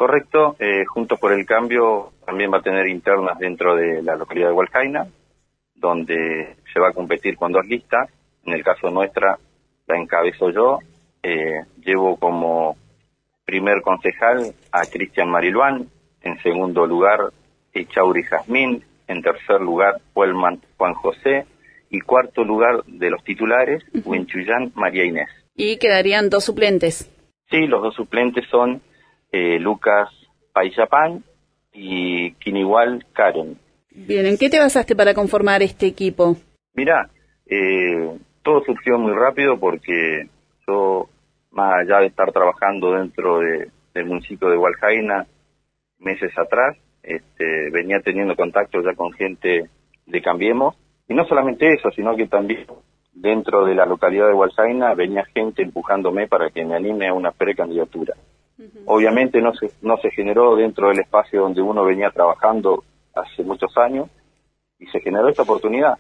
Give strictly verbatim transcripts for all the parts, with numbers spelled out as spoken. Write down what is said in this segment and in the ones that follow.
Correcto, eh, Juntos por el Cambio también va a tener internas dentro de la localidad de Hualcaina, donde se va a competir con dos listas. En el caso nuestra la encabezo yo, eh, llevo como primer concejal a Cristian Mariluán, en segundo lugar Echauri Jazmín, en tercer lugar Huelman Juan José, y cuarto lugar de los titulares, uh-huh. Huinchuyán María Inés. Y quedarían dos suplentes. Sí, los dos suplentes son eh, Lucas Payapán y Quinigual Karen. Bien, ¿en qué te basaste para conformar este equipo? Mirá, eh, todo surgió muy rápido porque yo, más allá de estar trabajando dentro de, del municipio de Hualcaina meses atrás, este, venía teniendo contacto ya con gente de Cambiemos, y no solamente eso, sino que también dentro de la localidad de Hualcaina venía gente empujándome para que me anime a una precandidatura. Uh-huh. Obviamente no se, no se generó dentro del espacio donde uno venía trabajando hace muchos años, y se generó esta oportunidad.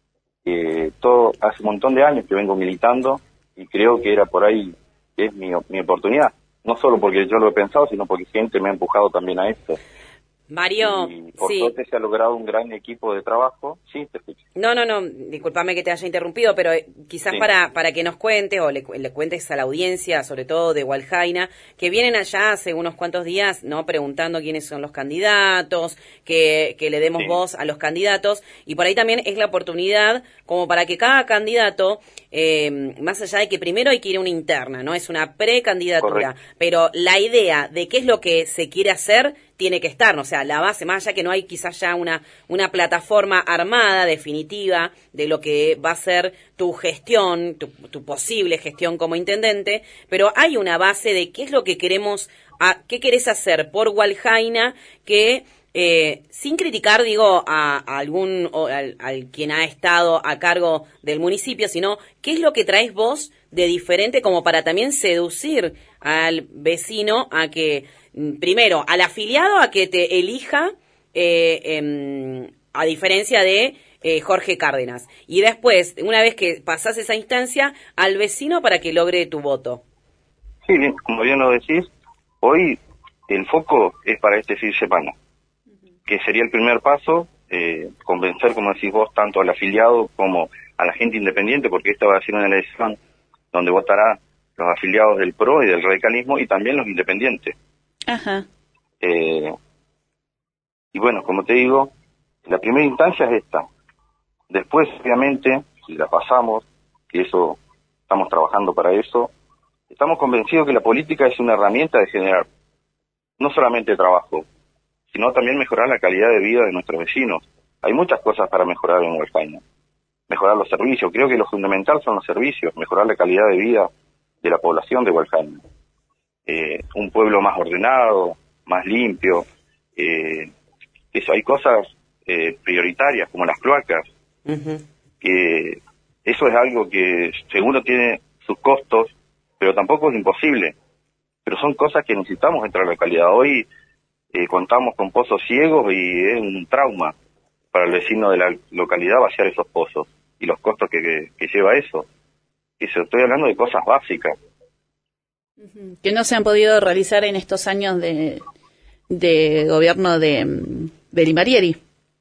Eh, todo hace un montón de años que vengo militando, y creo que era por ahí, es mi, mi oportunidad. No solo porque yo lo he pensado, sino porque gente me ha empujado también a esto. Mario, y por sí. suerte se ha logrado un gran equipo de trabajo. Sí, te escucho. No, no, no, discúlpame que te haya interrumpido, pero quizás sí. para para que nos cuentes o le, le cuentes a la audiencia, sobre todo de Hualcaina, que vienen allá hace unos cuantos días, no preguntando quiénes son los candidatos, que, que le demos sí. voz a los candidatos, y por ahí también es la oportunidad como para que cada candidato, eh, más allá de que primero hay que ir a una interna, ¿no? Es una precandidatura, correcto. Pero la idea de qué es lo que se quiere hacer tiene que estar, o sea, la base, más allá que no hay quizás ya una, una plataforma armada, definitiva, de lo que va a ser tu gestión, tu, tu posible gestión como intendente, pero hay una base de qué es lo que queremos, a, qué querés hacer por Hualcaina, que eh, sin criticar, digo, a, a algún, o al, al quien ha estado a cargo del municipio, sino qué es lo que traes vos de diferente como para también seducir al vecino a que, primero, al afiliado a que te elija, eh, eh, a diferencia de eh, Jorge Cárdenas. Y después, una vez que pasás esa instancia, al vecino para que logre tu voto. Sí, bien, como bien lo decís, hoy el foco es para este fin de semana, uh-huh. que sería el primer paso, eh, convencer, como decís vos, tanto al afiliado como a la gente independiente, porque esta va a ser una elección donde votará los afiliados del P R O y del radicalismo y también los independientes. Ajá. Eh, y bueno, como te digo, la primera instancia es esta. Después, obviamente, si la pasamos, que eso, estamos trabajando para eso, estamos convencidos que la política es una herramienta de generar no solamente trabajo, sino también mejorar la calidad de vida de nuestros vecinos. Hay muchas cosas para mejorar en Hualcaina. Mejorar los servicios, creo que lo fundamental son los servicios, mejorar la calidad de vida de la población de Hualcaina. Eh, un pueblo más ordenado, más limpio, eh, eso, hay cosas eh, prioritarias como las cloacas, uh-huh. que eso es algo que seguro tiene sus costos, pero tampoco es imposible, pero son cosas que necesitamos en nuestra localidad. Hoy eh, contamos con pozos ciegos y es un trauma para el vecino de la localidad vaciar esos pozos y los costos que, que, que lleva eso. Y se estoy hablando de cosas básicas. Que no se han podido realizar en estos años de, de gobierno de, de Limarieri.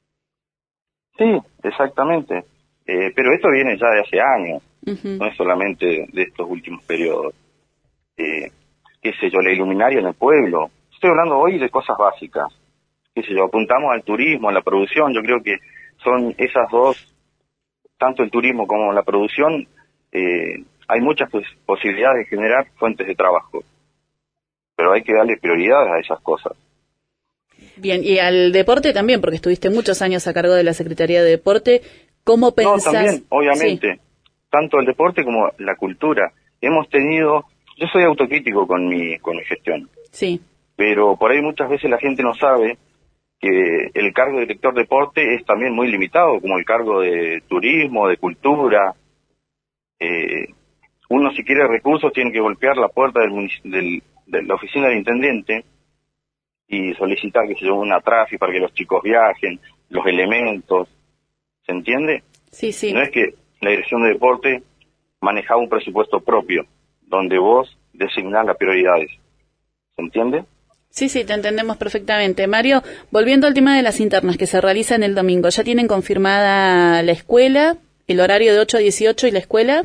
Sí, exactamente. Eh, pero esto viene ya de hace años, uh-huh. no es solamente de estos últimos periodos. Eh, qué sé yo, la iluminaria en el pueblo. Estoy hablando hoy de cosas básicas. Qué sé yo, apuntamos al turismo, a la producción. Yo creo que son esas dos, tanto el turismo como la producción, eh, hay muchas pues, posibilidades de generar fuentes de trabajo, pero hay que darle prioridad a esas cosas. Bien, y al deporte también, porque estuviste muchos años a cargo de la Secretaría de Deporte. ¿Cómo pensás? No, también, obviamente, sí. Tanto el deporte como la cultura. Hemos tenido, yo soy autocrítico con mi con mi gestión, sí, pero por ahí muchas veces la gente no sabe que el cargo de director de deporte es también muy limitado, como el cargo de turismo, de cultura. Eh, uno si quiere recursos tiene que golpear la puerta del, del, de la oficina del intendente y solicitar que se lleve una tráfico para que los chicos viajen, los elementos, ¿se entiende? Sí, sí. No es que la dirección de deporte manejaba un presupuesto propio, donde vos designás las prioridades, ¿se entiende? Sí, sí, te entendemos perfectamente. Mario, volviendo al tema de las internas que se realizan el domingo, ¿ya tienen confirmada la escuela, el horario de ocho a dieciocho y la escuela?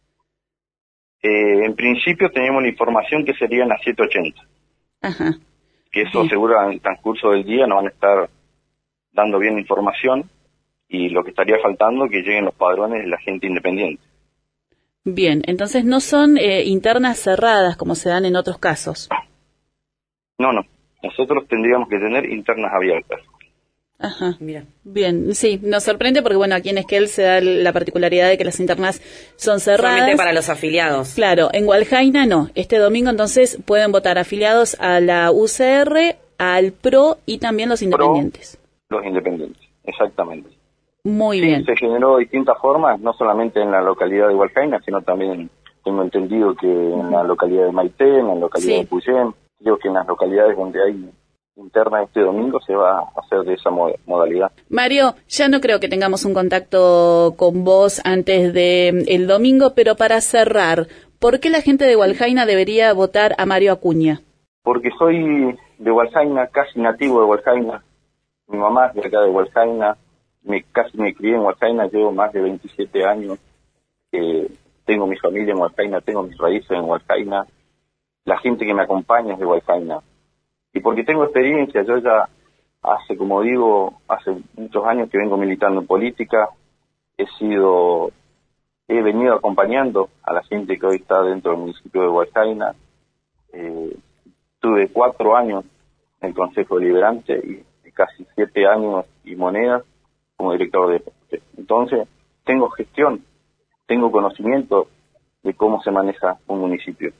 Eh, en principio teníamos la información que serían las siete ochenta. Ajá. Que eso Bien. seguro en el transcurso del día nos van a estar dando bien información y lo que estaría faltando que lleguen los padrones de la gente independiente. Bien, entonces no son eh, internas cerradas como se dan en otros casos. No, no. Nosotros tendríamos que tener internas abiertas. Ajá. Mira. Bien, sí, nos sorprende porque, bueno, aquí en Esquel se da la particularidad de que las internas son cerradas. Solamente para los afiliados. Claro, en Hualjaina no. Este domingo entonces pueden votar afiliados a la U C R, al P R O y también los independientes. Pro, los independientes, exactamente. Muy sí, bien. Se generó de distintas formas, no solamente en la localidad de Hualjaina, sino también tengo entendido que uh-huh. en la localidad de Maite, en la localidad sí. de Puyén, creo que en las localidades donde hay interna este domingo se va a hacer de esa mod- modalidad. Mario, ya no creo que tengamos un contacto con vos antes de el domingo, pero para cerrar, ¿por qué la gente de Hualjaina debería votar a Mario Acuña? Porque soy de Hualjaina, casi nativo de Hualjaina. Mi mamá es de acá de Hualjaina, me, casi me crié en Hualjaina, llevo más de veintisiete años. Eh, tengo mi familia en Hualjaina, tengo mis raíces en Hualjaina. La gente que me acompaña es de Hualjaina. Y porque tengo experiencia, yo ya hace, como digo, hace muchos años que vengo militando en política, he sido, he venido acompañando a la gente que hoy está dentro del municipio de Hualjaina. Eh, tuve cuatro años en el Consejo Deliberante y casi siete años y monedas como director de deporte. Entonces, tengo gestión, tengo conocimiento de cómo se maneja un municipio.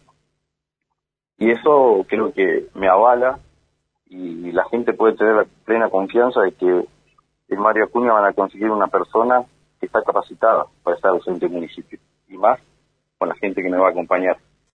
Y eso creo que me avala y la gente puede tener la plena confianza de que en Mario Acuña van a conseguir una persona que está capacitada para estar al frente del municipio. Y más con la gente que me va a acompañar.